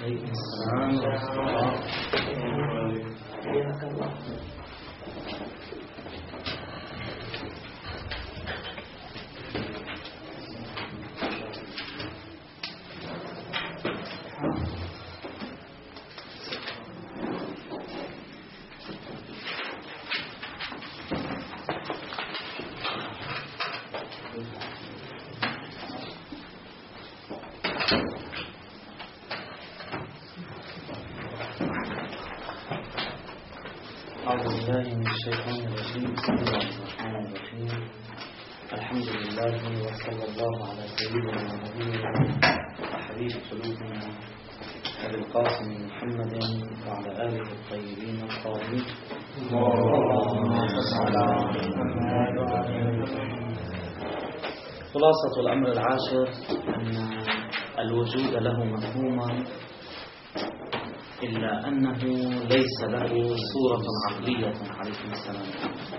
عليكم السلام ورحمة الله. حياك الله. أعوذ بالله من الشيطان الرجيم. بسم الله الرحمن الرحيم. الحمد لله وصلى الله على سيدنا ونبينا وحبيب قلوبنا أبي القاسم محمد وعلى آله الطيبين الطاهرين. خلاصة الأمر العاشر أن الوجود له مفهوما إلا أنه ليس له صورة عقلية عليه السلام،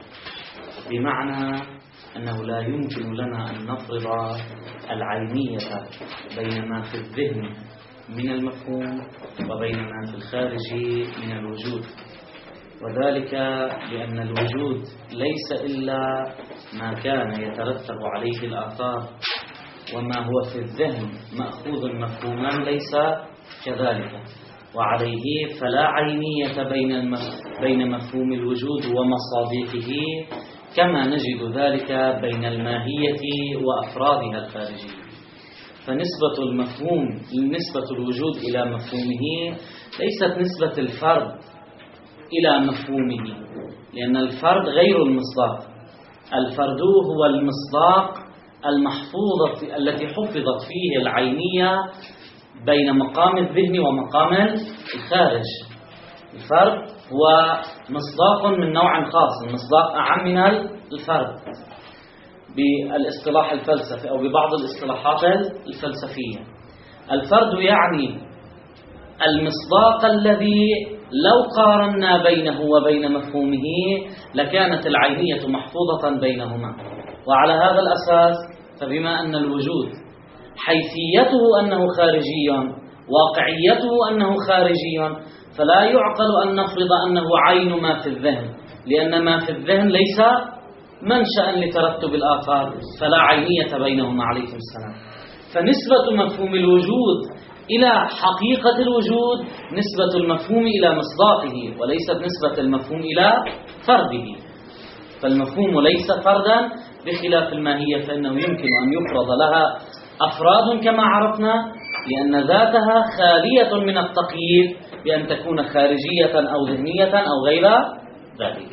بمعنى أنه لا يمكن لنا أن نفرض العينية بين ما في الذهن من المفهوم وبين ما في الخارج من الوجود، وذلك لأن الوجود ليس إلا ما كان يترتب عليه الآثار، وما هو في الذهن مأخوذ مفهوما ليس كذلك، وعليه فلا عينية بين مفهوم الوجود ومصادقه كما نجد ذلك بين الماهية وأفرادها الخارجية. فنسبة الوجود إلى مفهومه ليست نسبة الفرد إلى مفهومه، لأن الفرد غير المصداق. الفرد هو المصداق المحفوظة التي حفظت فيه العينية بين مقام الذهن ومقام الخارج. الفرد هو مصداق من نوع خاص، المصداق أعم من الفرد بالاصطلاح الفلسفي أو ببعض الاصطلاحات الفلسفية. الفرد يعني المصداق الذي لو قارنا بينه وبين مفهومه لكانت العينية محفوظة بينهما. وعلى هذا الأساس فبما أن الوجود حيثيته أنه خارجي، واقعيته أنه خارجي، فلا يعقل أن نفرض أنه عين ما في الذهن، لأن ما في الذهن ليس منشأ لترتب الآثار، فلا عينية بينهما عليكم السلام. فنسبة مفهوم الوجود إلى حقيقة الوجود نسبة المفهوم إلى مصداقه، وليست نسبة المفهوم إلى فرده. فالمفهوم ليس فردا بخلاف الماهية، فإنه يمكن أن يفرض لها أفراد كما عرفنا، لأن ذاتها خالية من التقييد بأن تكون خارجية أو ذهنية أو غير ذلك.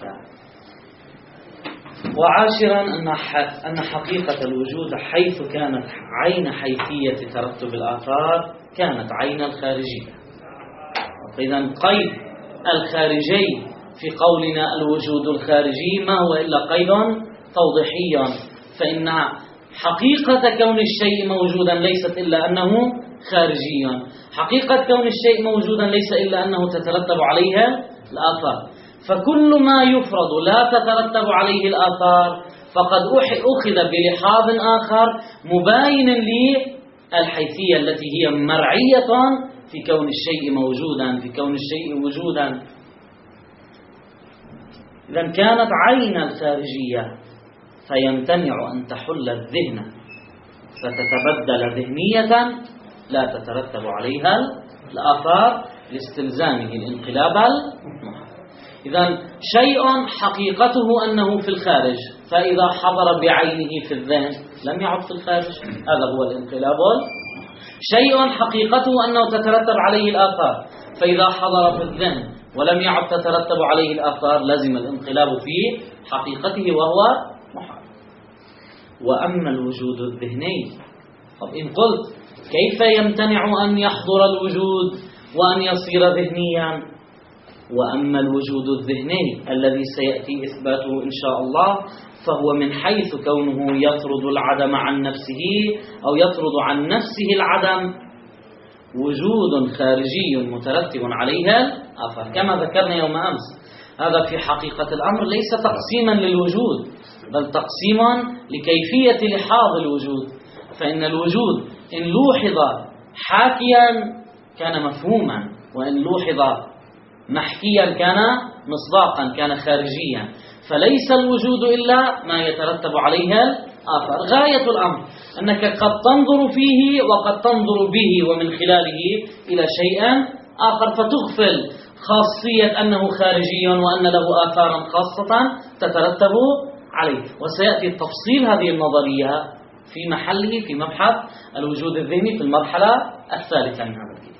وعاشرا أن حقيقة الوجود حيث كانت عين حيثية ترتب الآثار كانت عين الخارجية. إذا قيد الخارجي في قولنا الوجود الخارجي ما هو إلا قيد توضيحي، فإن حقيقة كون الشيء موجودا ليست إلا أنه خارجي، حقيقة كون الشيء موجودا ليس إلا أنه تترتب عليه الآثار. فكل ما يفرض لا تترتب عليه الآثار فقد أخذ بلحاظ آخر مباين للحيثية التي هي مرعية في كون الشيء موجودا، في كون الشيء وجودا. إذا كانت عين الخارجية فيمتنع أن تحل الذهن فتتبدل ذهنية لا تترتب عليها الآثار لاستلزامه الانقلاب المحرم. إذن شيء حقيقته أنه في الخارج، فإذا حضر بعينه في الذهن لم يعد في الخارج، هذا هو الانقلاب. شيء حقيقته أنه تترتب عليه الآثار، فإذا حضر في الذهن ولم يعد تترتب عليه الآثار لازم الانقلاب في حقيقته وهو محرم. وأما الوجود الذهني، طب إن قلت كيف يمتنع أن يحضر الوجود وأن يصير ذهنيا؟ وأما الوجود الذهني الذي سيأتي إثباته إن شاء الله فهو من حيث كونه يطرد العدم عن نفسه أو يطرد عن نفسه العدم وجود خارجي مترتب عليها الآثار كما ذكرنا يوم أمس. هذا في حقيقة الأمر ليس تقسيما للوجود، بل تقسيما لكيفية لحاظ الوجود. فإن الوجود إن لوحظ حاكيا كان مفهوما، وإن لوحظ محكيا كان مصداقا، كان خارجيا. فليس الوجود إلا ما يترتب عليه الآثار. غاية الأمر أنك قد تنظر فيه وقد تنظر به ومن خلاله إلى شيء آخر، فتغفل خاصية أنه خارجي وأن له آثارا خاصة تترتب عليه. وسيأتي تفصيل هذه النظرية في محله في مبحث الوجود الذهني في المرحلة الثالثة من هذا الكتاب.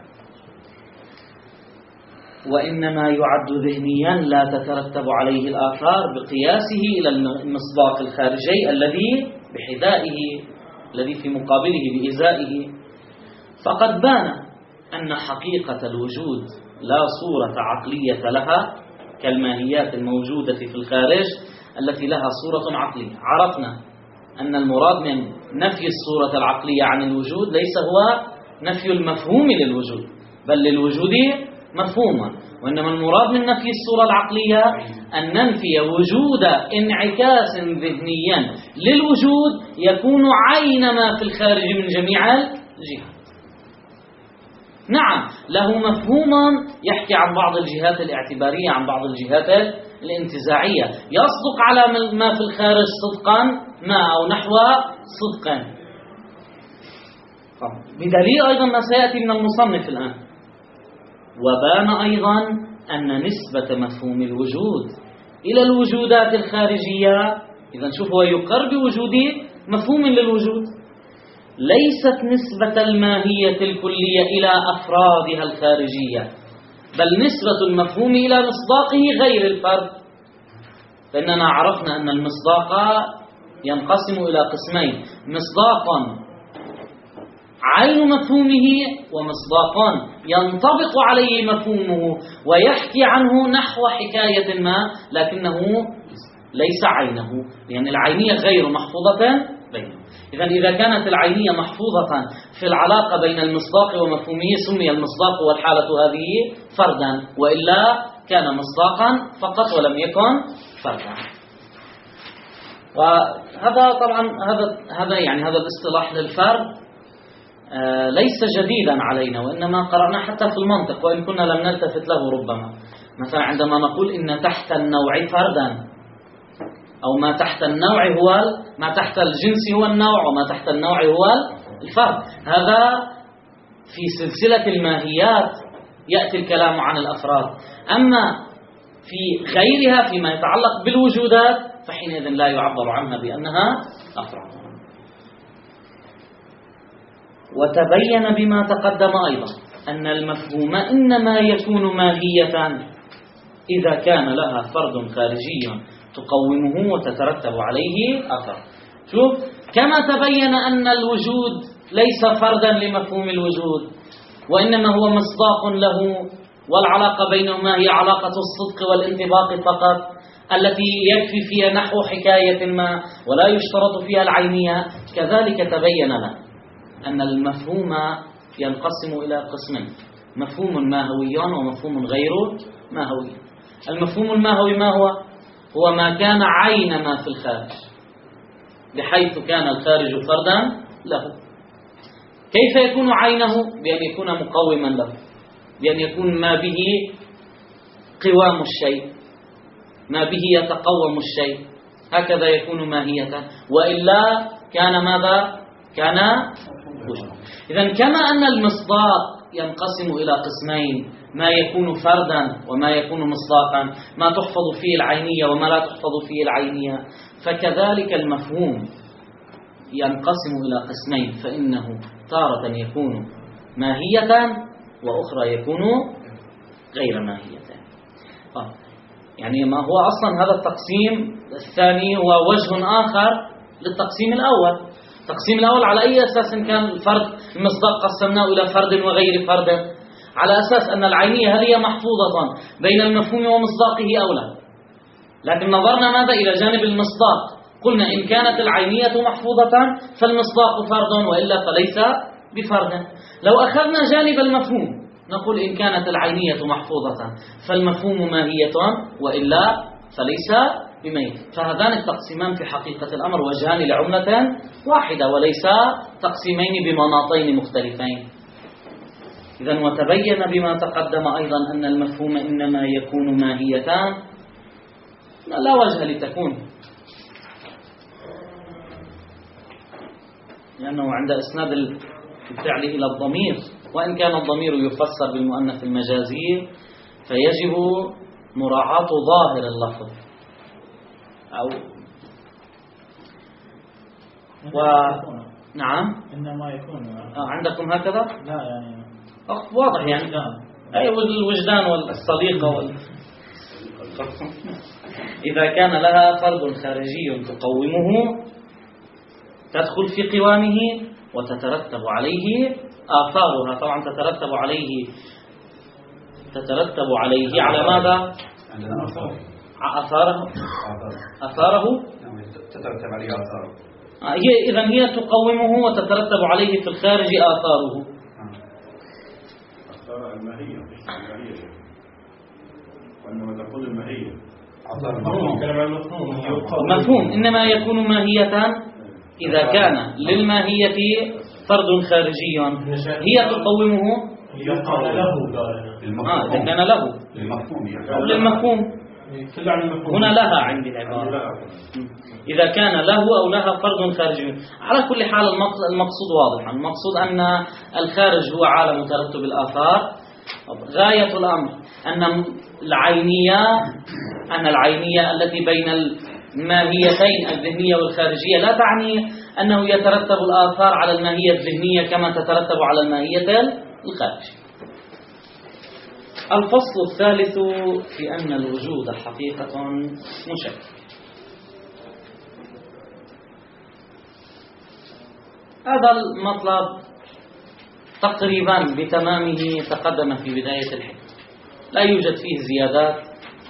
وإنما يعد ذهنيا لا تترتب عليه الآثار بقياسه إلى المصداق الخارجي الذي بحذائه، الذي في مقابله بإزائه. فقد بان أن حقيقة الوجود لا صورة عقلية لها كالماهيات الموجودة في الخارج التي لها صورة عقلية. عرفنا أن المراد من نفي الصورة العقلية عن الوجود ليس هو نفي المفهوم للوجود، بل للوجود مفهوما، وإنما المراد من نفي الصورة العقلية أن ننفي وجود انعكاس ذهنيا للوجود يكون عين ما في الخارج من جميع الجهات. نعم، له مفهوم يحكي عن بعض الجهات الاعتبارية، عن بعض الجهات الانتزاعية، يصدق على ما في الخارج صدقا ما أو نحو صدقا، بدليل أيضا ما سيأتي من المصنف الآن. وبان أيضا أن نسبة مفهوم الوجود إلى الوجودات الخارجية، إذا شوف هو يقر بوجود مفهوم للوجود، ليست نسبة الماهية الكلية إلى أفرادها الخارجية، بل نسبة المفهوم إلى مصداقه غير الفرد. فإننا عرفنا أن المصداق ينقسم إلى قسمين: مصداق عين مفهومه، ومصداق ينطبق عليه مفهومه ويحكي عنه نحو حكاية ما لكنه ليس عينه، لأن العينية غير محفوظة بينه. إذا كانت العينية محفوظة في العلاقة بين المصداق ومفهومه سمي المصداق والحالة هذه فردا، وإلا كان مصداقا فقط ولم يكن فردا. وهذا طبعا هذا الاصطلاح للفرد ليس جديدا علينا، وإنما قرأنا حتى في المنطق وإن كنا لم نلتفت له. ربما مثلا عندما نقول إن تحت النوع فردا، أو ما تحت النوع هو ما تحت الجنس هو النوع، وما تحت النوع هو الفرد، هذا في سلسلة الماهيات يأتي الكلام عن الأفراد. أما في غيرها فيما يتعلق بالوجودات فحينئذ لا يعبر عنها بأنها أفراد. وتبين بما تقدم أيضا أن المفهوم إنما يكون ماهية إذا كان لها فرد خارجي تقومه وتترتب عليه أثر. شوف، كما تبين أن الوجود ليس فردا لمفهوم الوجود، وإنما هو مصداق له، والعلاقة بينهما هي علاقة الصدق والانطباق فقط التي يكفي فيها نحو حكاية ما ولا يشترط فيها العينية. كذلك تبين لنا أن المفهوم ينقسم إلى قسمين: مفهوم ماهوي ومفهوم غير ماهوي. المفهوم الماهوي ما هو؟ هو ما كان عين ما في الخارج، بحيث كان الخارج فردا له. كيف يكون عينه؟ بأن يكون مقوما له، بأن يكون ما به قوام الشيء، ما به يتقوم الشيء، هكذا يكون ماهية، وإلا كان ماذا؟ كان وجود. إذن كما أن المصداق ينقسم إلى قسمين: ما يكون فردا وما يكون مصداقا، ما تحفظ فيه العينية وما لا تحفظ فيه العينية، فكذلك المفهوم ينقسم إلى قسمين: فإنه تارة يكون ماهية وأخرى يكون غير ماهية. يعني ما هو أصلا هذا التقسيم الثاني هو وجه آخر للتقسيم الأول. التقسيم الأول على أي أساس كان الفرد المصداق قسمناه إلى فرد وغير فرد؟ على أساس أن العينية هل هي محفوظة بين المفهوم ومصداقه أو لا؟ لكن نظرنا ماذا؟ إلى جانب المصداق، قلنا إن كانت العينية محفوظة فالمصداق فرد، وإلا فليس بفرد. لو أخذنا جانب المفهوم نقول إن كانت العينية محفوظة فالمفهوم ماهية، وإلا فليس بميت. فهذان التقسيمان في حقيقة الأمر وجهان لعملة واحدة، وليس تقسيمين بمناطين مختلفين. إذن وتبين بما تقدم أيضا أن المفهوم إنما يكون ماهيتان لا وجه لتكون، لأنه عند إسناد الفعل إلى الضمير وإن كان الضمير يفسر بالمؤنث المجازي فيجب مراعاة ظاهر اللفظ أو نعم إنما يكون عندكم هكذا؟ لا يعني واضح يعني أي الوجدان والصديقة إذا كان لها فرد خارجي تقومه تدخل في قوامه وتترتب عليه آثارها. طبعا تترتب عليه على ماذا؟ آثاره تترتب عليه آثاره. هي تقومه وتترتب عليه في الخارج آثاره. آثار الماهية وإنما تقول الماهية مفهوم إنما يكون ماهية إذا كان للماهية فرد خارجي هي تقومه إذا كان له للمفهوم هنا لها عندي العبارة إذا كان له أو لها فرد خارجي. على كل حال المقصود واضح، المقصود أن الخارج هو عالم ترتب الآثار. غاية الأمر أن العينية التي بين الماهيتين الذهنية والخارجية لا تعني أنه يترتب الآثار على الماهية الذهنية كما تترتب على الماهية الخارجية. الفصل الثالث في أن الوجود حقيقة مشكلة. هذا المطلب تقريبا بتمامه تقدم في بداية الحكم، لا يوجد فيه زيادات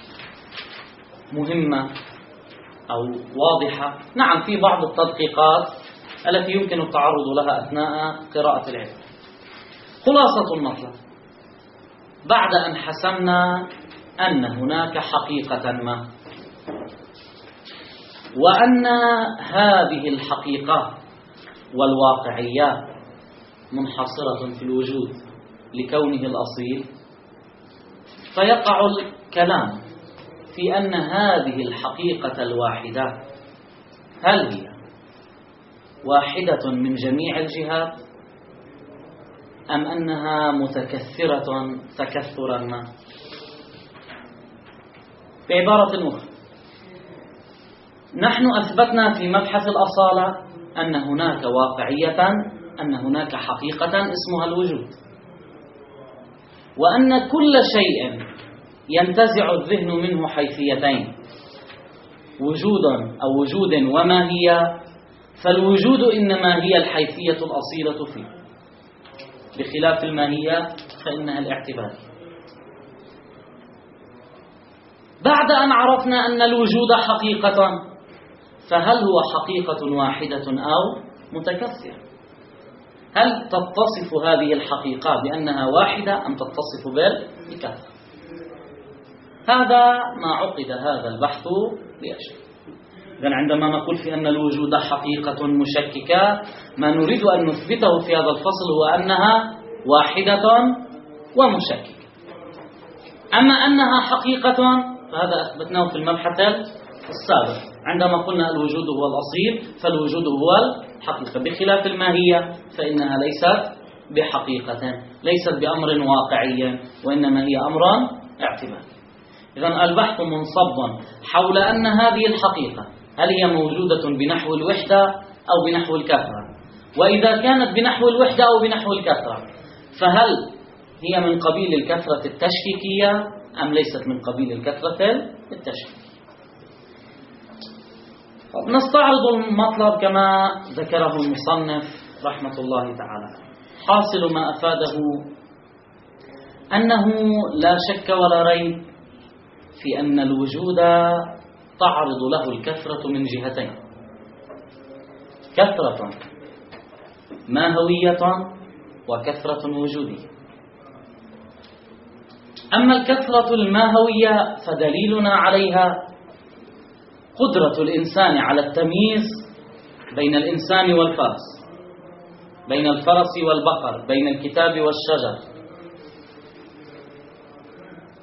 مهمة أو واضحة. نعم في بعض التدقيقات التي يمكن التعرض لها أثناء قراءة العلم. خلاصة المطلب: بعد أن حسمنا أن هناك حقيقة ما وأن هذه الحقيقة والواقعيات منحصرة في الوجود لكونه الأصيل، فيقع الكلام في أن هذه الحقيقة الواحدة هل هي واحدة من جميع الجهات أم أنها متكثرة تكثرا ما؟ بعبارة أخرى، نحن أثبتنا في مبحث الأصالة أن هناك واقعية، أن هناك حقيقة اسمها الوجود، وأن كل شيء ينتزع الذهن منه حيثيتين، وجود أو وجود وماهية، فالوجود إنما هي الحيثية الأصيلة فيه، بخلاف الماهية فإنها الاعتبار. بعد أن عرفنا أن الوجود حقيقة، فهل هو حقيقة واحدة أو متكثرة؟ هل تتصف هذه الحقيقة بأنها واحدة أم تتصف بالكثرة؟ هذا ما عقد هذا البحث بأجله. إذن عندما نقول في أن الوجود حقيقة مشككة، ما نريد أن نثبته في هذا الفصل هو أنها واحدة ومشككة. أما أنها حقيقة فهذا أثبتناه في المبحث السابق عندما قلنا الوجود هو الأصيل، فالوجود هو الحقيقة، بخلاف الماهية فإنها ليست بحقيقة، ليست بأمر واقعي، وإنما هي أمر اعتباري. إذن البحث منصب حول أن هذه الحقيقة هل هي موجودة بنحو الوحدة أو بنحو الكثرة، وإذا كانت بنحو الوحدة أو بنحو الكثرة فهل هي من قبيل الكثرة التشكيكية أم ليست من قبيل الكثرة التشكيكية. نستعرض المطلب كما ذكره المصنف رحمة الله تعالى. حاصل ما أفاده أنه لا شك ولا ريب في أن الوجود تعرض له الكثرة من جهتين: كثرة ماهوية وكثرة وجودية. أما الكثرة الماهوية فدليلنا عليها قدرة الإنسان على التمييز بين الإنسان والفرس، بين الفرس والبقر، بين الكتاب والشجر،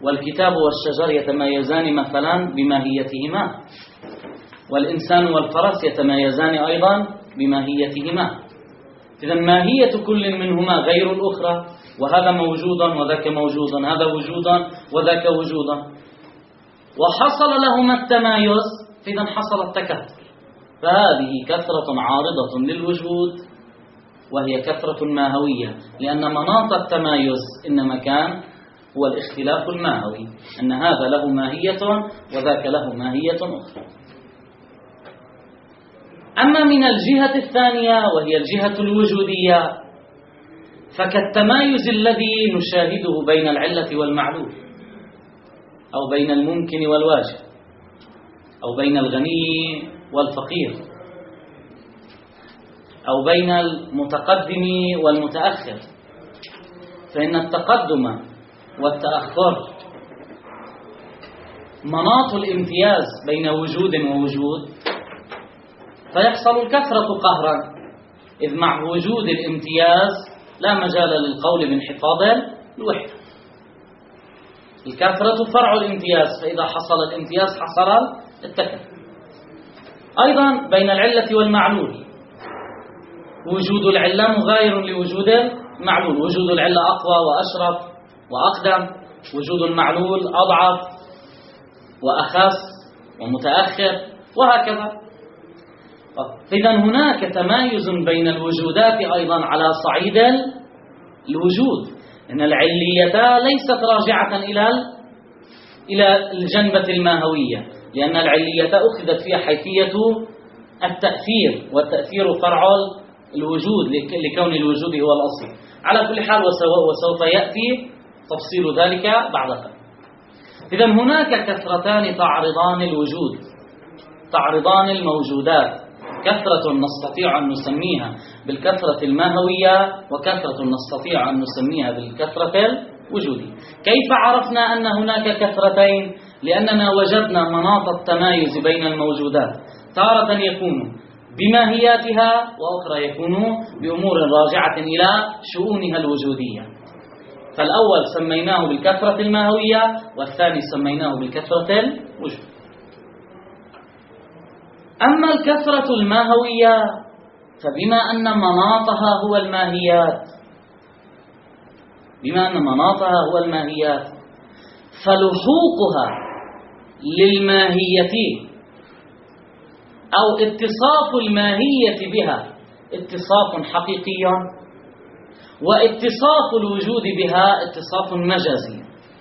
والكتاب والشجر يتميزان مثلا بماهيتهما، والإنسان والفرس يتميزان أيضا بماهيتهما. إذا ماهية كل منهما غير الأخرى، وهذا موجودا وذاك موجودا، هذا وجودا وذاك وجودا، وحصل لهما التمايز، إذا حصل التكاثر. فهذه كثرة عارضة للوجود، وهي كثرة ماهوية، لأن مناط التمايز إنما كان هو الاختلاف الماهوي، أن هذا له ماهية وذاك له ماهية أخرى. أما من الجهة الثانية وهي الجهة الوجودية، فكالتمايز الذي نشاهده بين العلة والمعلول، أو بين الممكن والواجب، أو بين الغني والفقير، أو بين المتقدم والمتأخر. فإن التقدم والتأخر مناط الامتياز بين وجود ووجود، فيحصل الكثرة قهرا، إذ مع وجود الامتياز لا مجال للقول بانحفاظ الوحدة. الكثرة فرع الامتياز، فإذا حصل الامتياز حصل التكاثر. أيضا بين العلة والمعلول، وجود العلة مغاير لوجود المعلول، وجود العلة أقوى وأشرف وأقدم، وجود المعلول أضعف وأخف ومتأخر، وهكذا. إذا هناك تمايز بين الوجودات أيضا على صعيد الوجود، إن العلية ليست راجعة إلى الجنبة الماهوية، لأن العلية أخذت فيها حيثية التأثير، والتأثير فرع الوجود لكون الوجود هو الأصل. على كل حال وسوف يأتي تفصيل ذلك بعد قليل. إذا هناك كثرتان تعرضان الوجود، تعرضان الموجودات، كثرة نستطيع أن نسميها بالكثرة الماهوية، وكثرة نستطيع أن نسميها بالكثرة الوجودية. كيف عرفنا أن هناك كثرتين؟ لأننا وجدنا مناط التمايز بين الموجودات، تارة يكون بماهياتها، وأخرى يكون بأمور راجعة إلى شؤونها الوجودية. فالأول سميناه بالكثرة الماهوية، والثاني سميناه بالكثرة الوجودية. أما الكثرة الماهوية فبما أن مناطها هو الماهيات، بما أن مناطها هو الماهيات، فلحوقها للماهية أو اتصاف الماهية بها اتصاف حقيقي، واتصاف الوجود بها اتصاف مجازي.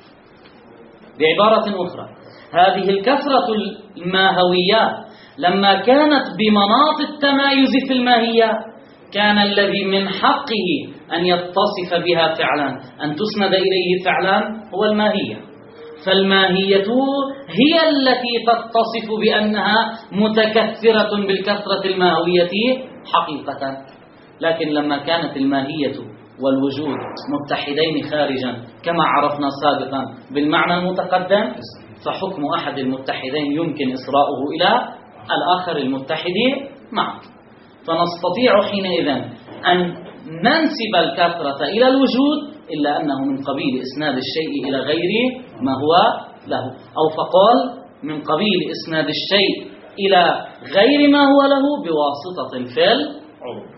بعبارة أخرى، هذه الكثرة الماهوية لما كانت بمناط التمايز في الماهية، كان الذي من حقه أن يتصف بها فعلا، أن تسند إليه فعلا، هو الماهية. فالماهية هي التي تتصف بأنها متكثرة بالكثرة الماهوية حقيقة. لكن لما كانت الماهية والوجود متحدين خارجا كما عرفنا سابقا بالمعنى المتقدم، فحكم أحد المتحدين يمكن إسراؤه إلى الآخر المتحد معه. فنستطيع حينئذ أن ننسب الكثرة إلى الوجود، إلا أنه من قبيل إسناد الشيء إلى غير ما هو له، أو فقال من قبيل إسناد الشيء إلى غير ما هو له بواسطة في العروض.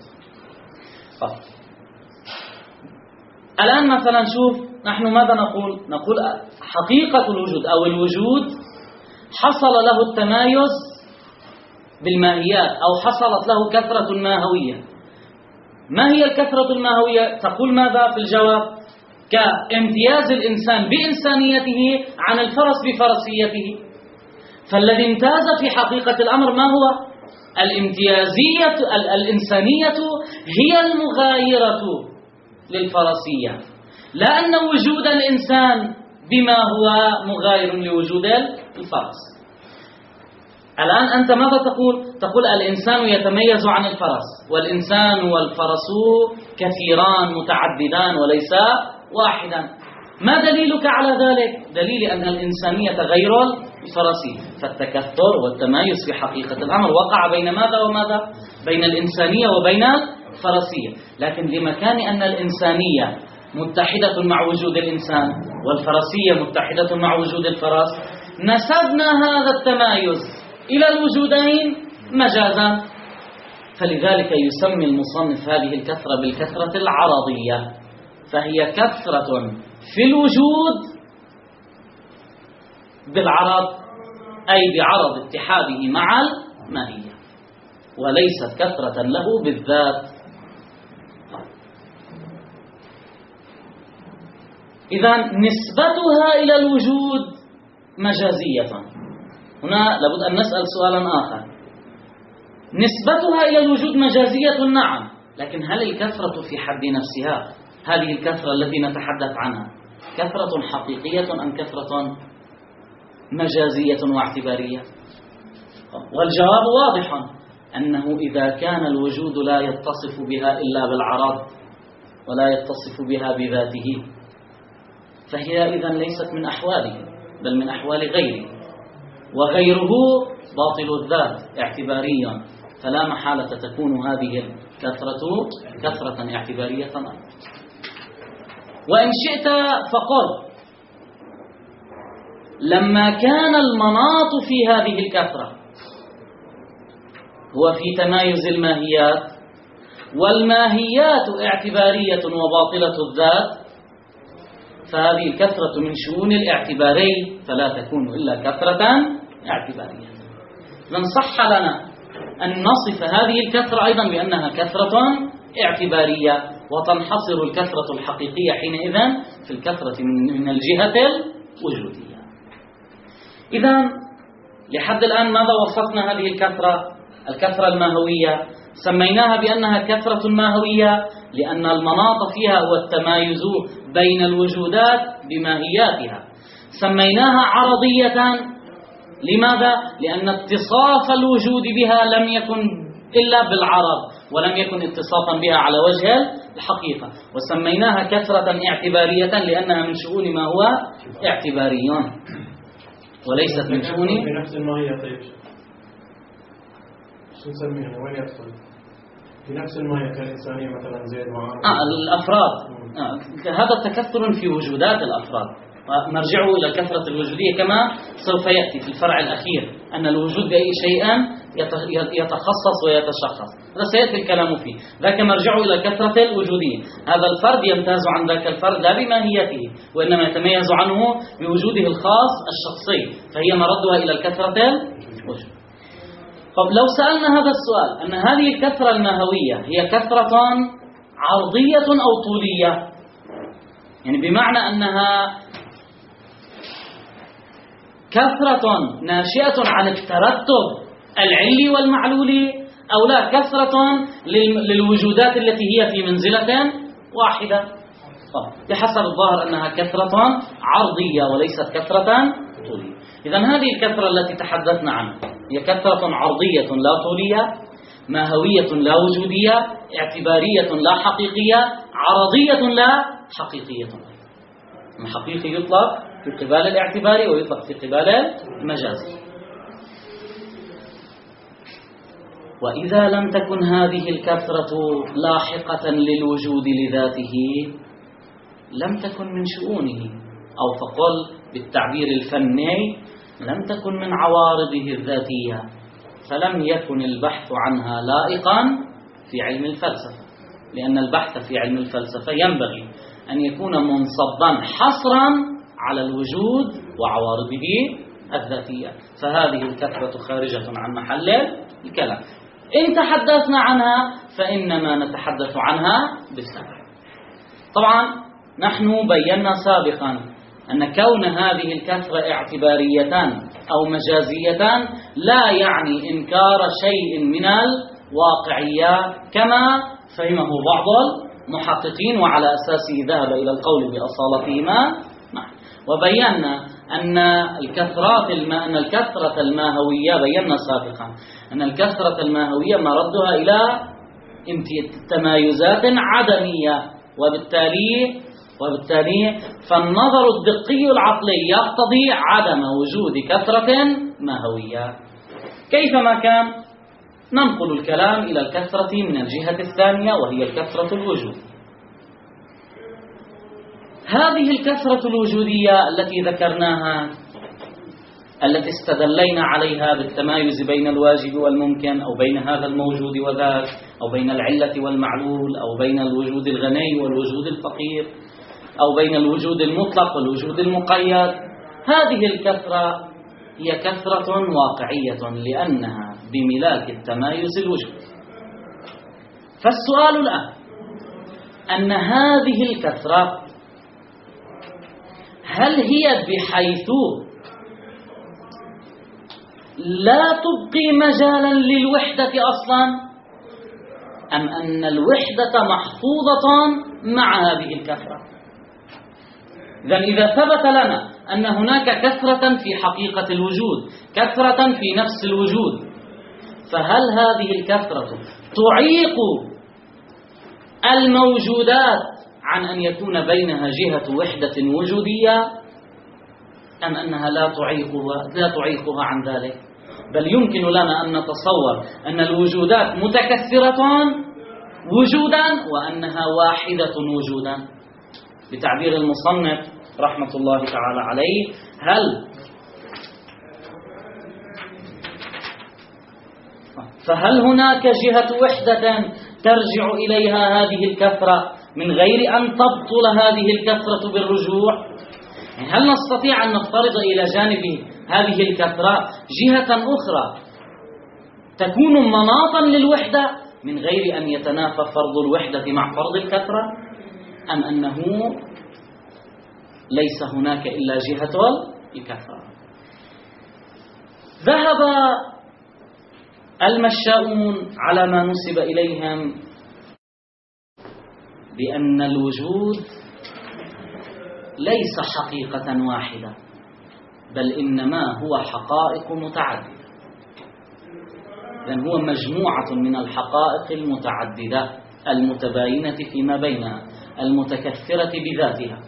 الآن مثلا شوف، نحن ماذا نقول؟ نقول حقيقة الوجود أو الوجود حصل له التمايز بالماهيات، أو حصلت له كثرة ماهوية. ما هي الكثرة الماهوية؟ تقول ماذا في الجواب؟ كامتياز الإنسان بإنسانيته عن الفرس بفرسيته. فالذي امتاز في حقيقة الأمر ما هو؟ الإنسانية هي المغايرة للفرسية، لا أن وجود الإنسان بما هو مغاير لوجود الفرس. الآن أنت ماذا تقول؟ تقول الإنسان يتميز عن الفرس، والإنسان والفرس كثيران متعددان وليس واحدا. ما دليلك على ذلك؟ دليل أن الإنسانية غير الفرسية. فالتكثر والتمايز في حقيقة الأمر وقع بين ماذا وماذا؟ بين الإنسانية وبين الفرسية. لكن لمكان أن الإنسانية متحدة مع وجود الإنسان، والفرسية متحدة مع وجود الفرس، نسبنا هذا التمايز إلى الوجودين مجازا، فلذلك يسمي المصنف هذه الكثرة بالكثرة العرضية، فهي كثرة في الوجود بالعرض، أي بعرض اتحاده مع الماهية، وليست كثرة له بالذات. إذن نسبتها إلى الوجود مجازية. هنا لابد أن نسأل سؤالا آخر، نسبتها إلى الوجود مجازية نعم، لكن هل الكثرة في حد نفسها، هذه الكثرة التي نتحدث عنها، كثرة حقيقية أم كثرة مجازية واعتبارية؟ والجواب واضح، أنه إذا كان الوجود لا يتصف بها إلا بالعرض ولا يتصف بها بذاته، فهي إذن ليست من أحواله بل من أحوال غيره، وغيره باطل الذات اعتباريا، فلا محالة تكون هذه الكثرة كثرة اعتبارية أيضا. وإن شئت فقل لما كان المناط في هذه الكثرة هو في تمايز الماهيات، والماهيات اعتبارية وباطلة الذات، فهذه الكثرة من شؤون الاعتباري، فلا تكون إلا كثرة اعتبارية. إذن صح لنا أن نصف هذه الكثرة أيضا بأنها كثرة اعتبارية، وتنحصر الكثرة الحقيقية حينئذ في الكثرة من الجهة الوجودية. إذن لحد الآن ماذا وصفنا هذه الكثرة الماهوية؟ سميناها بأنها كثرة ماهوية لأن المناط فيها هو التمايز بين الوجودات بماهياتها. سميناها عرضية لماذا؟ لأن اتصاف الوجود بها لم يكن إلا بالعرض، ولم يكن اتصافا بها على وجه الحقيقة. وسميناها كثرة اعتبارية لأنها من شؤون ما هو اعتباري وليست من شؤون بنفس الماهية. طيب شو نسميها؟ وين يدخل؟ بنفس الماهية كالإنسانية مثلا زيد وعامر. الأفراد. هذا التكثر في وجودات الأفراد. نرجع إلى الكثرة الوجودية كما سوف يأتي في الفرع الأخير، أن الوجود بأي شيء يتخصص ويتشخص، هذا سيأتي الكلام فيه. ذاك مرجع إلى الكثرة الوجودية. هذا الفرد يمتاز عن ذاك الفرد لا بماهيته، وإنما يتميز عنه بوجوده الخاص الشخصي، فهي مردها إلى الكثرة الوجودية. طب لو سألنا هذا السؤال، أن هذه الكثرة الماهوية هي كثرة عرضية أو طولية، يعني بمعنى أنها كثرة ناشئة عن الترتب العلي والمعلولي، أو لا كثرة للوجودات التي هي في منزلة واحدة. بحسب الظاهر أنها كثرة عرضية وليست كثرة طولية. إذن هذه الكثرة التي تحدثنا عنها هي كثرة عرضية لا طولية، ماهوية لا وجودية، اعتبارية لا حقيقية، عرضية لا حقيقية. الحقيقي يطلق في قبال الاعتباري ويطلق في قبال المجازي. وإذا لم تكن هذه الكثرة لاحقة للوجود لذاته لم تكن من شؤونه، أو فقل بالتعبير الفني لم تكن من عوارضه الذاتية، فلم يكن البحث عنها لائقا في علم الفلسفة، لأن البحث في علم الفلسفة ينبغي أن يكون منصبا حصرا على الوجود وعوارضه الذاتية، فهذه الكثرة خارجة عن محل الكلام. إن تحدثنا عنها فإنما نتحدث عنها بالسبب. طبعا نحن بينا سابقا أن كون هذه الكثرة اعتبارية أو مجازية لا يعني إنكار شيء من الواقعية كما فهمه بعض المحققين، وعلى أساسه ذهب إلى القول بأصالتهما. وبينا أن الكثرة الماهوية بينا سابقا أن الكثرة الماهوية مردها إلى تمايزات عدمية، وبالتالي فالنظر الدقي العقلي يقتضي عدم وجود كثرة ماهوية. كيفما كان ننقل الكلام إلى الكثرة من الجهة الثانية وهي الكثرة الوجود. هذه الكثرة الوجودية التي ذكرناها، التي استدلينا عليها بالتمايز بين الواجب والممكن، أو بين هذا الموجود وذاك، أو بين العلة والمعلول، أو بين الوجود الغني والوجود الفقير، أو بين الوجود المطلق والوجود المقيد، هذه الكثرة هي كثرة واقعية لأنها بملاك التمايز الوجودي. فالسؤال الآن أن هذه الكثرة هل هي بحيث لا تبقي مجالا للوحدة أصلا، أم أن الوحدة محفوظة مع هذه الكثرة؟ إذا ثبت لنا أن هناك كثرة في حقيقة الوجود، كثرة في نفس الوجود، فهل هذه الكثرة تعيق الموجودات عن أن يكون بينها جهة وحدة وجودية، أم أنها لا تعيقها عن ذلك؟ بل يمكن لنا أن نتصور أن الوجودات متكثرة وجودا وأنها واحدة وجودا. بتعبير المصنف رحمة الله تعالى عليه، فهل هناك جهة وحدة ترجع إليها هذه الكثرة من غير أن تبطل هذه الكثرة بالرجوع؟ هل نستطيع أن نفترض إلى جانب هذه الكثرة جهة أخرى تكون مناطا للوحدة من غير أن يتنافى فرض الوحدة مع فرض الكثرة، أم أنه ليس هناك إلا جهة الكثرة؟ ذهب المشاؤون على ما نسب إليهم بأن الوجود ليس حقيقة واحدة، بل إنما هو حقائق متعددة، لأن هو مجموعة من الحقائق المتعددة المتباينة فيما بينها المتكثرة بذاتها.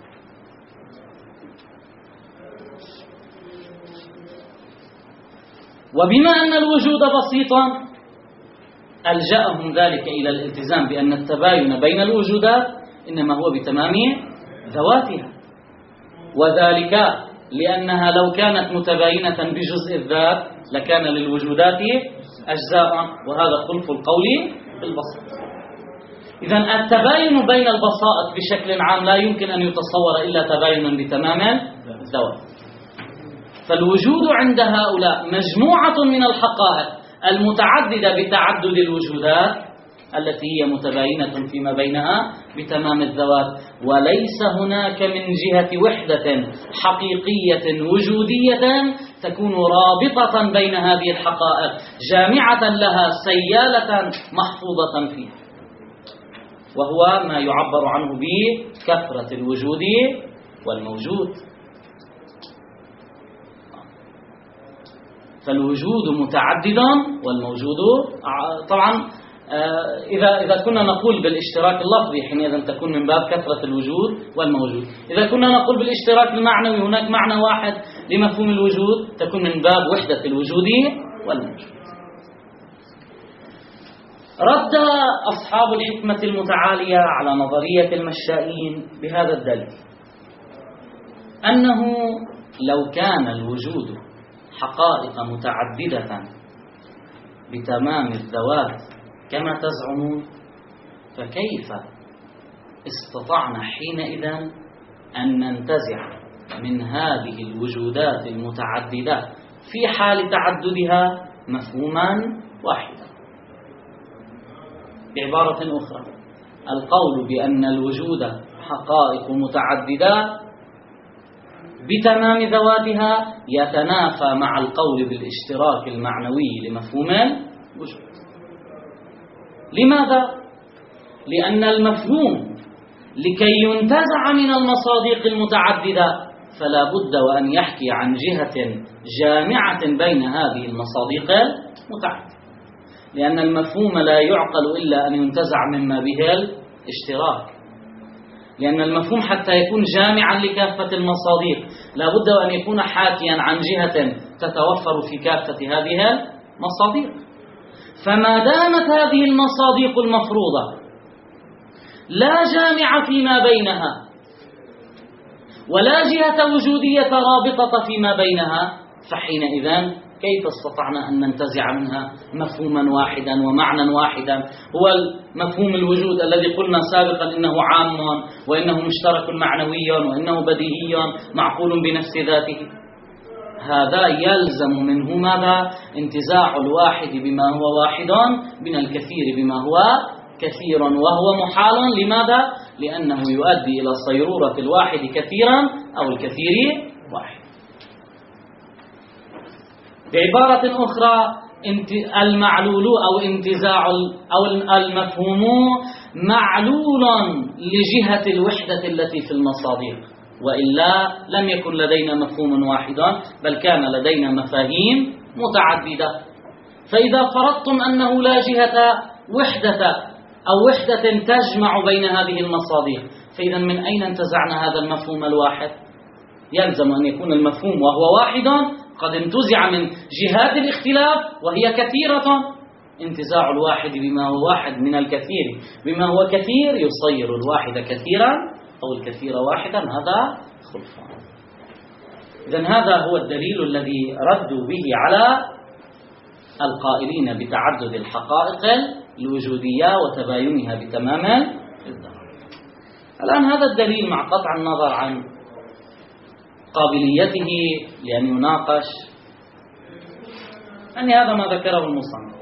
وبما أن الوجود بسيطا ألجأهم ذلك إلى الالتزام بأن التباين بين الوجودات إنما هو بتمام ذواتها، وذلك لأنها لو كانت متباينة بجزء الذات لكان للوجودات أجزاء، وهذا خلف القول بالبسط. إذن التباين بين البسائط بشكل عام لا يمكن أن يتصور إلا تباينا بتمام الذوات. فالوجود عند هؤلاء مجموعة من الحقائق المتعددة بتعدد الوجودات التي هي متباينة فيما بينها بتمام الذوات، وليس هناك من جهة وحدة حقيقية وجودية تكون رابطة بين هذه الحقائق جامعة لها سيالة محفوظة فيها، وهو ما يعبر عنه بكثرة الوجود والموجود. فالوجود متعدد والموجود طبعا إذا كنا نقول بالاشتراك اللفظي حينئذ تكون من باب كثرة الوجود والموجود. إذا كنا نقول بالاشتراك المعنوي هناك معنى واحد لمفهوم الوجود تكون من باب وحدة الوجود والموجود. رد أصحاب الحكمة المتعالية على نظرية المشائين بهذا الدليل، أنه لو كان الوجود حقائق متعددة بتمام الذوات كما تزعمون، فكيف استطعنا حينئذ أن ننتزع من هذه الوجودات المتعددة في حال تعددها مفهوما واحدا؟ بعبارة أخرى، القول بأن الوجود حقائق متعددة بتمام ذواتها يتنافى مع القول بالاشتراك المعنوي لمفهوم الوجود. لماذا؟ لأن المفهوم لكي ينتزع من المصادق المتعددة فلا بد وأن يحكي عن جهة جامعة بين هذه المصادق المتعددة، لأن المفهوم لا يعقل إلا أن ينتزع مما به الاشتراك، لأن المفهوم حتى يكون جامعا لكافة المصادق لا بد وأن يكون حاكيا عن جهة تتوفر في كافة هذه المصادق. فما دامت هذه المصادق المفروضة لا جامع فيما بينها ولا جهة وجودية رابطة فيما بينها، فحينئذ كيف استطعنا أن ننتزع منها مفهوما واحدا ومعنى واحدا هو مفهوم الوجود الذي قلنا سابقا إنه عام وإنه مشترك معنوي وإنه بديهي معقول بنفس ذاته. هذا يلزم منه ماذا؟ انتزاع الواحد بما هو واحد من الكثير بما هو كثير، وهو محال. لماذا؟ لأنه يؤدي إلى صيرورة الواحد كثيرا أو الكثير واحد. بعبارة أخرى المعلول أو انتزاع أو المفهوم معلول لجهة الوحدة التي في المصادق، وإلا لم يكن لدينا مفهوم واحد بل كان لدينا مفاهيم متعددة. فإذا فرضتم أنه لا جهة وحدة أو وحدة تجمع بين هذه المصادق، فإذا من أين انتزعنا هذا المفهوم الواحد؟ يلزم أن يكون المفهوم وهو واحد قد انتزع من جهات الاختلاف وهي كثيرة. انتزاع الواحد بما هو واحد من الكثير بما هو كثير يصير الواحد كثيرا أو الكثير واحدا، هذا خلفان. إذن هذا هو الدليل الذي ردوا به على القائلين بتعدد الحقائق الوجودية وتباينها بتمام الدرجة. الآن هذا الدليل مع قطع النظر عن قابليته لأن يناقش، أن هذا ما ذكره المصنف.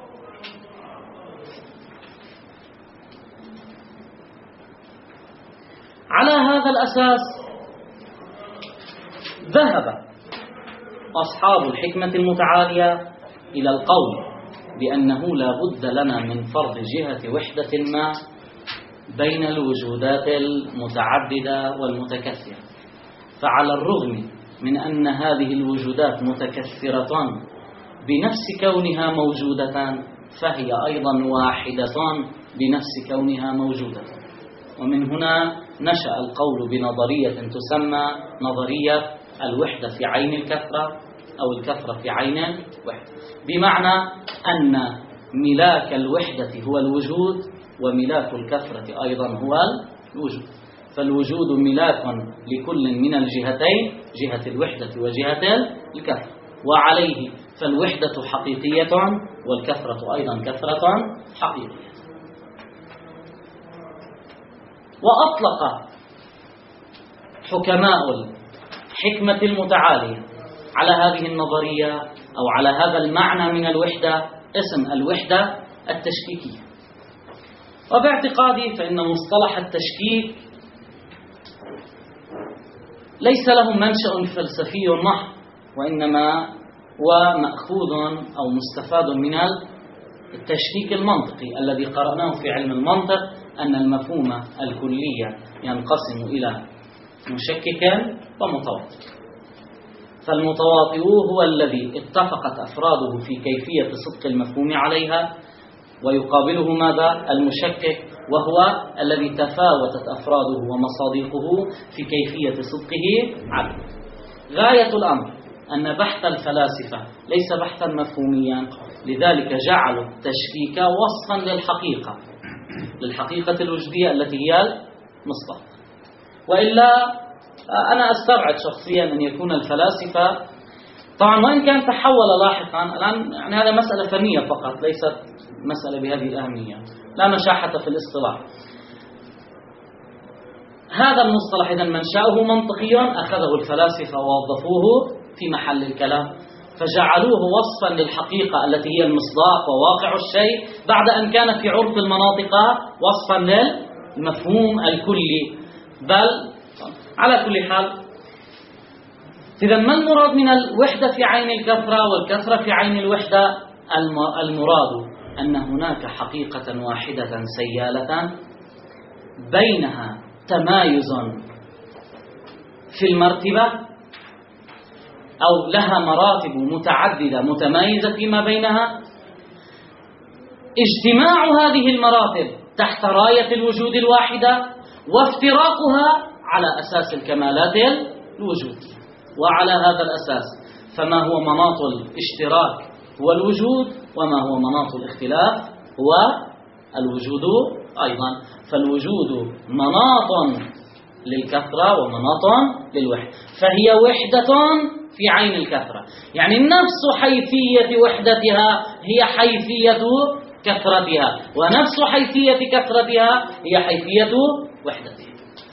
على هذا الأساس ذهب أصحاب الحكمة المتعالية إلى القول بأنه لا بد لنا من فرض جهة وحدة ما بين الوجودات المتعددة والمتكثرة. فعلى الرغم من أن هذه الوجودات متكثرة بنفس كونها موجودة، فهي أيضا واحدة بنفس كونها موجودة. ومن هنا نشأ القول بنظرية تسمى نظرية الوحدة في عين الكثرة أو الكثرة في عين الوحدة، بمعنى أن ملاك الوحدة هو الوجود وملاك الكثرة أيضا هو الوجود. فالوجود ملاك لكل من الجهتين، جهة الوحدة وجهة الكثرة، وعليه فالوحدة حقيقية والكثرة أيضا كثرة حقيقية. وأطلق حكماء الحكمة المتعالية على هذه النظرية أو على هذا المعنى من الوحدة اسم الوحدة التشكيكية. وباعتقادي فإن مصطلح التشكيك ليس له منشأ فلسفي محض، وإنما هو مأخوذ أو مستفاد من التشكيك المنطقي الذي قرأناه في علم المنطق، أن المفهوم الكلي ينقسم إلى مشكك ومتواطئ. فالمتواطئ هو الذي اتفقت أفراده في كيفية صدق المفهوم عليها، ويقابله ماذا؟ المشكك، وهو الذي تفاوتت أفراده ومصادقه في كيفية صدقه عليه. غاية الأمر أن بحث الفلاسفة ليس بحثا مفهوميا، لذلك جعلوا التشكيك وصفا للحقيقة الوجودية التي هي المصداق. وإلا أنا أستبعد شخصيا أن يكون الفلاسفة، طبعا وإن كان تحول لاحقا، الآن يعني هذا مسألة فنية فقط ليست مسألة بهذه الأهمية، لا مشاحة في الاصطلاح. هذا المصطلح إذا منشأه منطقي أخذه الفلاسفة ووظفوه في محل الكلام، فجعلوه وصفا للحقيقة التي هي المصداق وواقع الشيء، بعد أن كان في عرف المناطق وصفا للمفهوم الكلي. بل على كل حال، إذا ما المراد من الوحدة في عين الكثرة والكثرة في عين الوحدة؟ المراد أن هناك حقيقة واحدة سيالة بينها تمايز في المرتبة، أو لها مراتب متعددة متمايزة فيما بينها، اجتماع هذه المراتب تحت راية الوجود الواحدة، وافتراقها على أساس الكمالات الوجودية. وعلى هذا الأساس فما هو مناط الاشتراك هو الوجود، وما هو مناط الاختلاف هو الوجود أيضا. فالوجود مناط للكثرة ومناط للوحدة، فهي وحدة في عين الكثرة، يعني نفس حيثية وحدتها هي حيثية كثرتها، ونفس حيثية كثرتها هي حيثية وحدتها.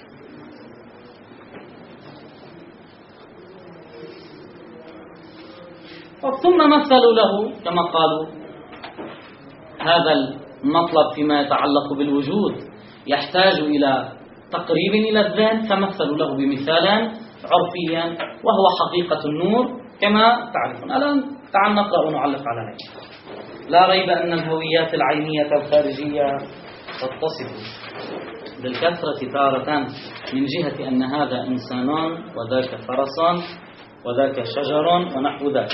ثم مثلوا له كما قالوا هذا المطلب فيما يتعلق بالوجود يحتاج إلى تقريب إلى الذهن، فمثلوا له بمثال عرفيا وهو حقيقة النور كما تعرفون. الآن تعال نقرأ ونعلق على ذلك. لا ريب أن الهويات العينية الخارجية تتصف بالكثرة تارة من جهة أن هذا إنسان وذاك فرس وذاك شجر ونحو ذلك.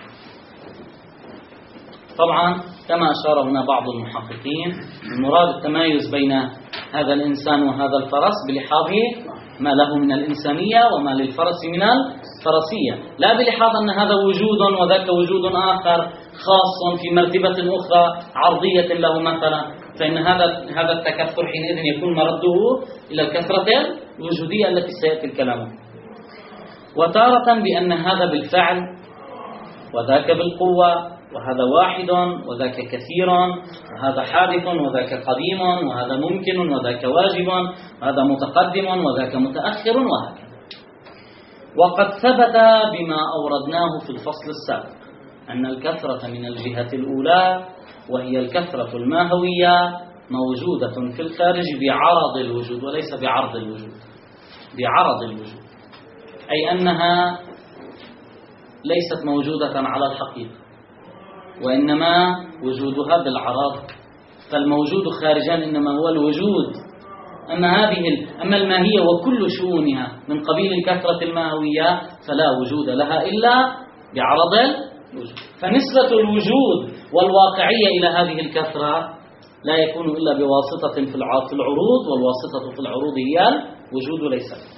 طبعا كما أشار هنا بعض المحققين المراد التمايز بين هذا الإنسان وهذا الفرس بلحاظ ما له من الإنسانية وما للفرس من الفرسية، لا بلحاظ أن هذا وجود وذاك وجود آخر خاص في مرتبة أخرى عرضية له مثلا، فإن هذا التكثر حينئذ يكون مرده إلى الكثرة الوجودية التي سيأتي الكلام. وتارة بأن هذا بالفعل وذاك بالقوة، وهذا واحد وذاك كثير، وهذا حادث وذاك قديم، وهذا ممكن وذاك واجب، وهذا متقدم وذاك متأخر، وهكذا. وقد ثبت بما أوردناه في الفصل السابق أن الكثرة من الجهة الأولى وهي الكثرة الماهوية موجودة في الخارج بعرض الوجود وليس بعرض الوجود، بعرض الوجود، أي أنها ليست موجودة على الحقيقة وإنما وجودها بالعرض، فالموجود خارجا إنما هو الوجود. أما الماهية وكل شؤونها من قبيل الكثرة الماهوية فلا وجود لها إلا بعرض الوجود، فنسبة الوجود والواقعية إلى هذه الكثرة لا يكون إلا بواسطة في العروض، والواسطة في العروض هي الوجود ليس.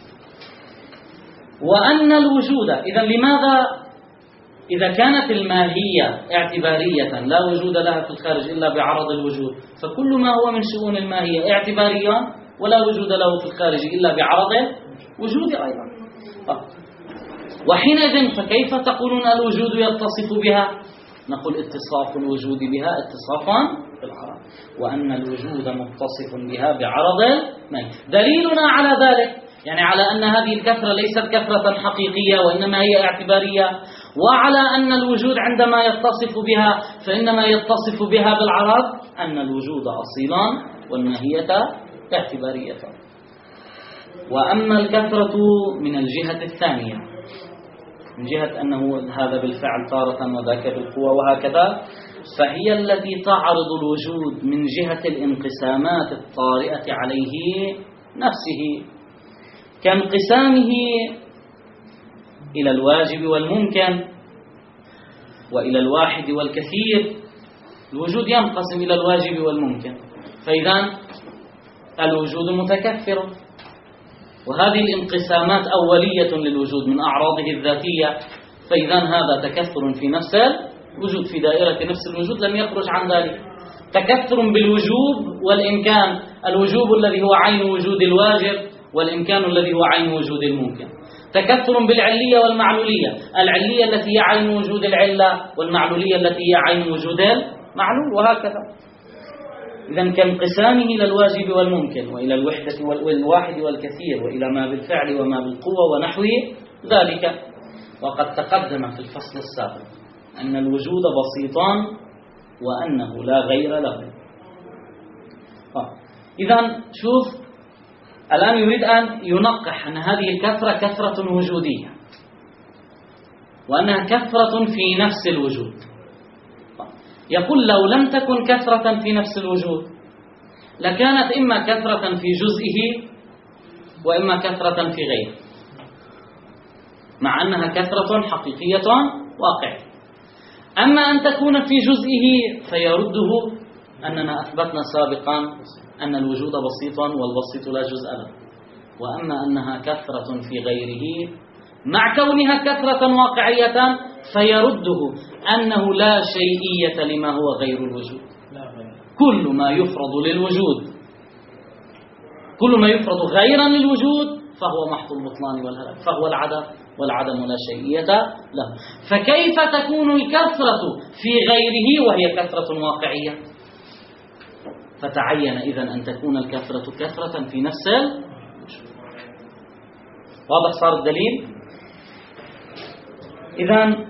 وأن الوجود لماذا إذا كانت الماهية اعتبارية لا وجود لها في الخارج إلا بعرض الوجود، فكل ما هو من شؤون الماهية اعتباريا ولا وجود له في الخارج إلا بعرض وجود أيضا. وحينئذ فكيف تقولون الوجود يتصف بها؟ نقول اتصاف الوجود بها اتصافا بالعرض، وأن الوجود متصف بها بعرض الماهية. دليلنا على ذلك يعني على أن هذه الكثرة ليست كثرة حقيقية وإنما هي اعتبارية، وعلى أن الوجود عندما يتصف بها فإنما يتصف بها بالعرض، أن الوجود أصيلا والماهية اعتبارية. وأما الكثرة من الجهة الثانية من جهة أنه هذا بالفعل تارة وذاك بالقوة وهكذا، فهي التي تعرض الوجود من جهة الانقسامات الطارئة عليه نفسه، كانقسامه إلى الواجب والممكن وإلى الواحد والكثير. الوجود ينقسم إلى الواجب والممكن، فإذا الوجود متكثر، وهذه الانقسامات أولية للوجود من أعراضه الذاتية، فإذا هذا تكثر في نفس الوجود في دائرة نفس الوجود لم يخرج عن ذلك. تكثر بالوجوب والإمكان، الوجوب الذي هو عين وجود الواجب والإمكان الذي هو عين وجود الممكن. تكثر بالعلية والمعلولية، العلية التي هي عين وجود العلة والمعلولية التي هي عين وجود المعلول، وهكذا. إذن كانقسامه إلى الواجب والممكن وإلى الوحدة والواحد والكثير وإلى ما بالفعل وما بالقوة ونحو ذلك. وقد تقدم في الفصل السابق أن الوجود بسيطان وأنه لا غير له. إذن شوف الآن يريد أن ينقح أن هذه الكثرة كثرة وجودية وأنها كثرة في نفس الوجود. يقول لو لم تكن كثرة في نفس الوجود لكانت إما كثرة في جزئه وإما كثرة في غيره، مع أنها كثرة حقيقية واقعية. أما أن تكون في جزئه فيرده أننا أثبتنا سابقا أن الوجود بسيط والبسيط لا جزء له، وأما أنها كثرة في غيره مع كونها كثرة واقعية فيرده أنه لا شيئية لما هو غير الوجود. كل ما يفرض للوجود، كل ما يفرض غيرا للوجود فهو محض البطلان والهلاك، فهو العدم، والعدم لا شيئية له. فكيف تكون الكثرة في غيره وهي كثرة واقعية؟ فتعين إذن أن تكون الكثرة كثرة في نفس واضح صار الدليل؟ إذن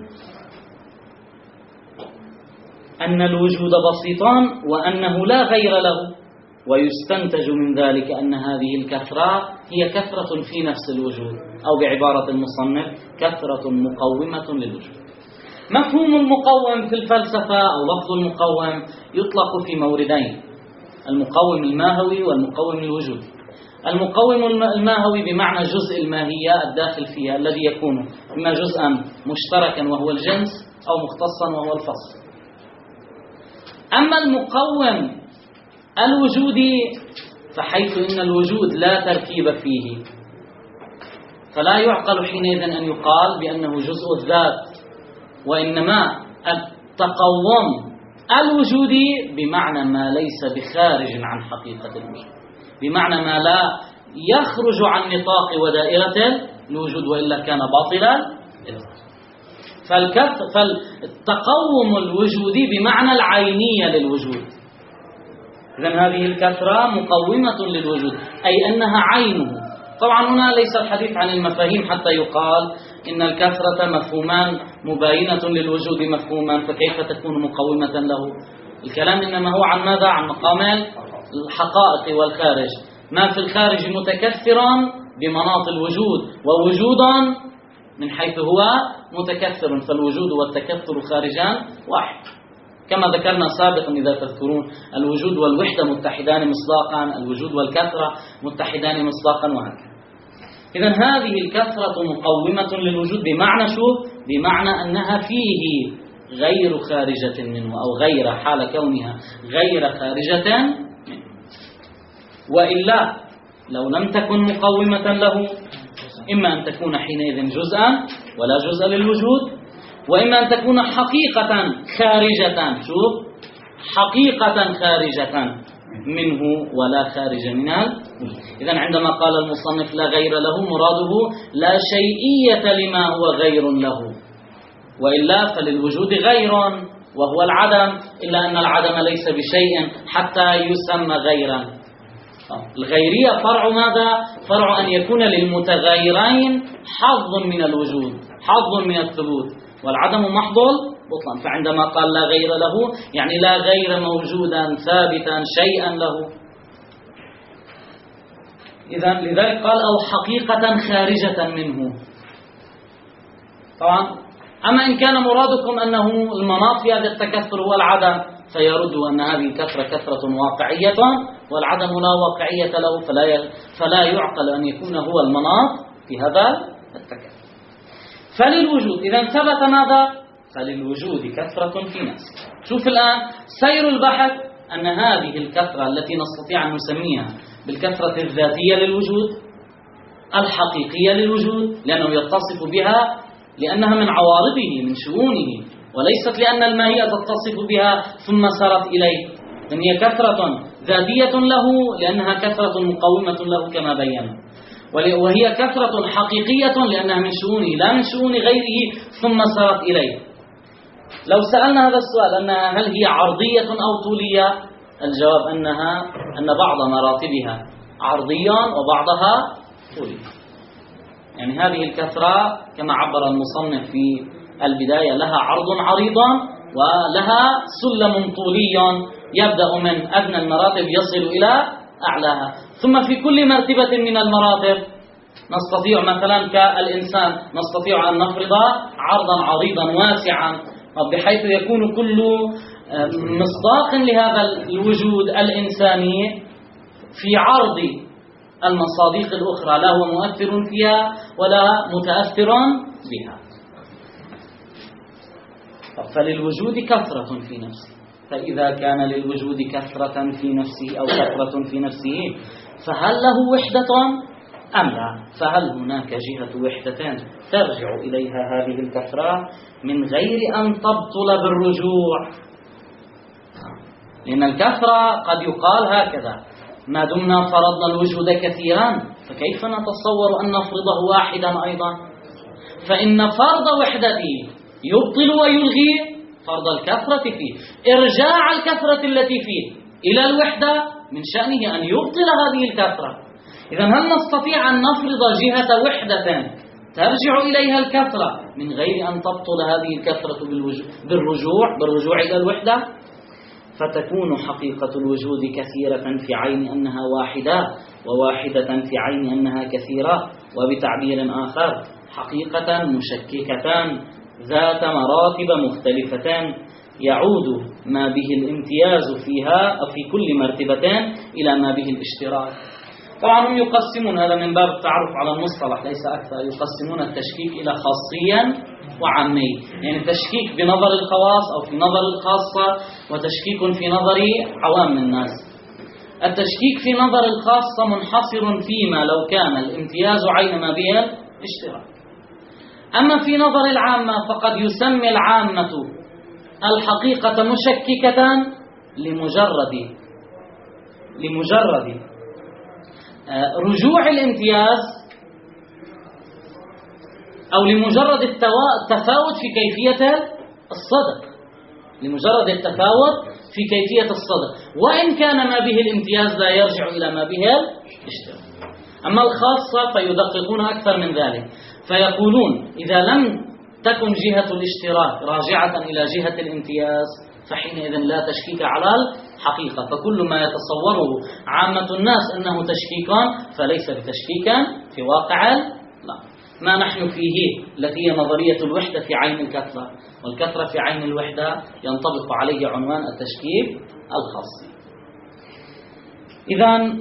أن الوجود بسيطان وأنه لا غير له، ويستنتج من ذلك أن هذه الكثرة هي كثرة في نفس الوجود، أو بعبارة المصنف كثرة مقومة للوجود. مفهوم المقوم في الفلسفة أو لفظ المقوم يطلق في موردين: المقوم الماهوي والمقوم الوجودي. المقوم الماهوي بمعنى جزء الماهية الداخل فيها الذي يكون إما جزءا مشتركا وهو الجنس أو مختصا وهو الفصل. أما المقوم الوجودي فحيث إن الوجود لا تركيب فيه، فلا يعقل حينئذ أن يقال بأنه جزء الذات، وإنما التقوم الوجودي بمعنى ما ليس بخارج عن حقيقة الوجود، بمعنى ما لا يخرج عن نطاق ودائرة الوجود وإلا كان باطلا. فالتقوم الوجودي بمعنى العينية للوجود. إذن هذه الكثرة مقومة للوجود، أي أنها عينه. طبعا هنا ليس الحديث عن المفاهيم حتى يقال إن الكثرة مفهومان مباينة للوجود مفهوما، فكيف تكون مقومة له؟ الكلام إنما هو عن ماذا؟ عن مقام الحقائق والخارج. ما في الخارج متكثرا بمناط الوجود، ووجودا من حيث هو متكثر، فالوجود والتكثر خارجان واحد. كما ذكرنا سابقا إذا تذكرون، الوجود والوحدة متحدان مصداقا، الوجود والكثرة متحدان مصداقا، وهكذا. إذن هذه الكثرة مقومة للوجود بمعنى شو؟ بمعنى أنها فيه غير خارجة منه، أو غير حال كونها غير خارجة منه. وإلا لو لم تكن مقومة له إما أن تكون حينئذ جزءا ولا جزء للوجود، وإما أن تكون حقيقة خارجة، شوف، حقيقة خارجة منه ولا خارج منها. إذن عندما قال المصنف لا غير له مراده لا شيئية لما هو غير له، وإلا فللوجود غير وهو العدم، إلا أن العدم ليس بشيء حتى يسمى غيرا. الغيرية فرع ماذا؟ فرع أن يكون للمتغيرين حظ من الوجود، حظ من الثبوت، والعدم محض بطلان. فعندما قال لا غير له يعني لا غير موجودا ثابتا شيئا له. إذن لذلك قال أو حقيقة خارجة منه. طبعا أما إن كان مرادكم أنه المناط في هذا التكثر هو العدم، فيرد أن هذه الكثرة كثرة واقعية والعدم لا واقعية له، فلا يعقل أن يكون هو المناط في هذا التكثر. فللوجود إذن ثبت ماذا؟ فللوجود كثرة في نفسه. شوف الآن سير البحث أن هذه الكثرة التي نستطيع أن نسميها بالكثرة الذاتية للوجود الحقيقية للوجود، لأنه يتصف بها لأنها من عوارضه من شؤونه، وليست لأن الماهية تتصف بها ثم سرت إليه. إن هي كثرة ذاتية له لأنها كثرة مقومة له كما بينا، وهي كثرة حقيقية لأنها من شؤونه لا من شؤون غيره ثم سرت إليه. لو سألنا هذا السؤال أنها هل هي عرضية أو طولية؟ الجواب أن بعض مراتبها عرضيا وبعضها طوليا. يعني هذه الكثرة كما عبر المصنف في البداية لها عرض عريضا ولها سلم طولي يبدأ من أدنى المراتب يصل إلى أعلاها، ثم في كل مرتبة من المراتب نستطيع مثلا كالإنسان نستطيع أن نفرض عرضا عريضا واسعا بحيث يكون كل مصداق لهذا الوجود الإنساني في عرض المصادق الأخرى، لا هو مؤثر فيها ولا متأثر بها. فللوجود كثرة في نفسه، فإذا كان للوجود كثرة في نفسه أو كثرة في نفسه فهل له وحدة أم لا؟ فهل هناك جهة وحدة ترجع إليها هذه الكثرة من غير أن تبطل بالرجوع؟ لأن الكثرة قد يقال هكذا: ما دمنا فرضنا الوجود كثيرا فكيف نتصور أن نفرضه واحدا أيضا؟ فإن فرض وحدته يبطل ويلغي فرض الكثرة فيه. إرجاع الكثرة التي فيه إلى الوحدة من شأنه أن يبطل هذه الكثرة. إذا هل نستطيع أن نفرض جهة وحدة ترجع إليها الكثرة من غير أن تبطل هذه الكثرة بالرجوع إلى الوحدة؟ فتكون حقيقة الوجود كثيرة في عين أنها واحدة، وواحدة في عين أنها كثيرة، وبتعبير آخر حقيقة مشككة ذات مراتب مختلفتان يعود ما به الامتياز فيها أو في كل مرتبتين إلى ما به الاشتراك. طبعا هم يقسمون هذا من باب التعرف على المصطلح ليس أكثر، يقسمون التشكيك إلى خاصيا وعامي، يعني تشكيك بنظر الخواص أو في نظر الخاصة، وتشكيك في نظر عوام الناس. التشكيك في نظر الخاصة منحصر فيما لو كان الامتياز عين ما به الاشتراك. أما في نظر العامة فقد يسمي العامة الحقيقة مشككة لمجرد رجوع الامتياز أو لمجرد التفاوت في كيفية الصدق، لمجرد التفاوت في كيفية الصدق، وإن كان ما به الامتياز لا يرجع إلى ما به الاشتراك. أما الخاصة فيدققون أكثر من ذلك، فيقولون إذا لم تكن جهة الاشتراك راجعة إلى جهة الامتياز فحينئذ لا تشكيك على الحقيقة، فكل ما يتصوره عامة الناس أنه تشكيكا فليس بتشكيكا في واقع لا. ما نحن فيه التي هي نظرية الوحدة في عين الكثرة، والكثرة في عين الوحدة ينطبق عليه عنوان التشكيك الخاصي. إذن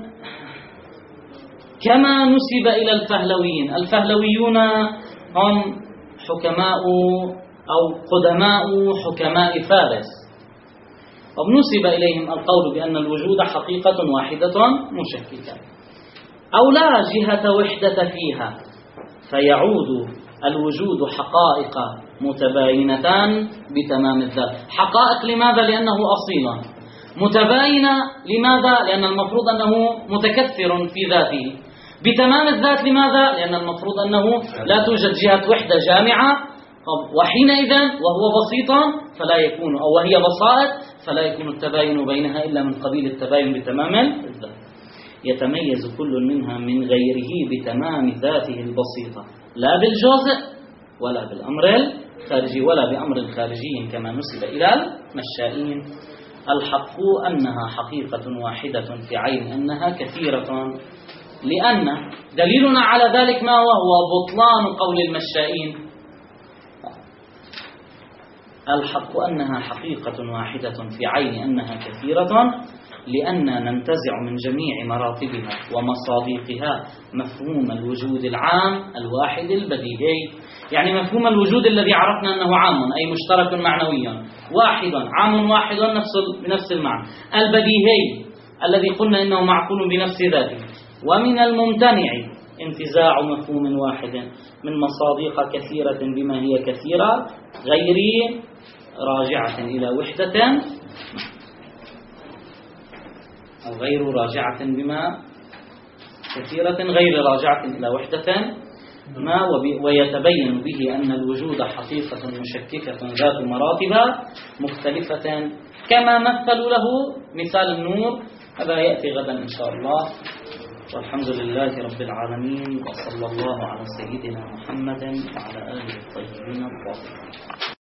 كما نسب إلى الفهلويين، الفهلويون هم حكماء أو قدماء حكماء فارس، ونسب إليهم القول بأن الوجود حقيقة واحدة مشككة أو لا جهة وحدة فيها، فيعود الوجود حقائق متباينتان بتمام الذات. حقائق لماذا؟ لأنه أصيلا. متباينة لماذا؟ لأن المفروض أنه متكثر في ذاته. بتمام الذات لماذا؟ لأن المفروض أنه لا توجد جهة وحدة جامعة، وحينئذ وهو بسيطا فلا يكون، أو وهي بسائط فلا يكون التباين بينها إلا من قبيل التباين بتمام الذات. يتميز كل منها من غيره بتمام ذاته البسيطة، لا بالجزء ولا بالأمر الخارجي ولا بأمر خارجي كما نسب إلى المشائين. الحق أنها حقيقة واحدة في عين أنها كثيرة، لأن دليلنا على ذلك ما هو بطلان قول المشائين. الحق أنها حقيقة واحدة في عين أنها كثيرة لأننا ننتزع من جميع مراتبها ومصادقها مفهوم الوجود العام الواحد البديهي، يعني مفهوم الوجود الذي عرفنا أنه عام أي مشترك معنوي واحد، عام واحد بنفس المعنى، البديهي الذي قلنا إنه معقول بنفس ذاته. ومن الممتنع انتزاع مفهوم واحد من مصادق كثيرة بما هي كثيرة غير راجعة إلى وحدة، أو غير راجعة بما كثيرة غير راجعة إلى وحدة ما، ويتبين به أن الوجود حقيقة مشككة ذات مراتب مختلفة كما مثلوا له مثال النور. هذا يأتي غدا إن شاء الله، والحمد لله رب العالمين، وصلى الله على سيدنا محمد وعلى آله الطيبين الطاهرين.